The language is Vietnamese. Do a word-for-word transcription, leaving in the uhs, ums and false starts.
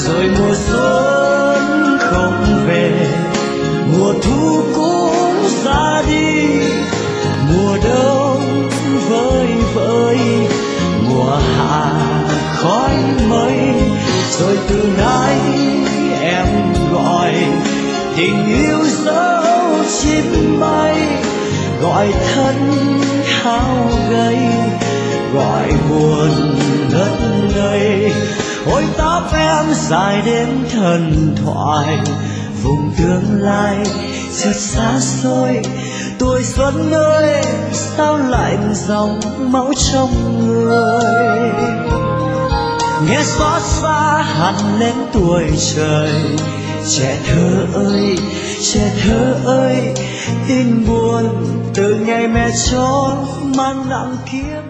rồi mùa xuân không về, mùa thu cũng ra đi, mùa đông vơi vơi, mùa hạ khói mây. Rồi từ nay em gọi tình yêu dấu chim bay, gọi thân hao gầy, gọi buồn ngất ngây. Ôi tóc em dài đến thần thoại, vùng tương lai chợt xa xôi. Tuổi xuân ơi sao lạnh dòng máu trong người, nghe xót xa hằn lên tuổi trời. Trẻ thơ ơi, trẻ thơ ơi, tin buồn từ ngày mẹ trốn mang nặng kiếp.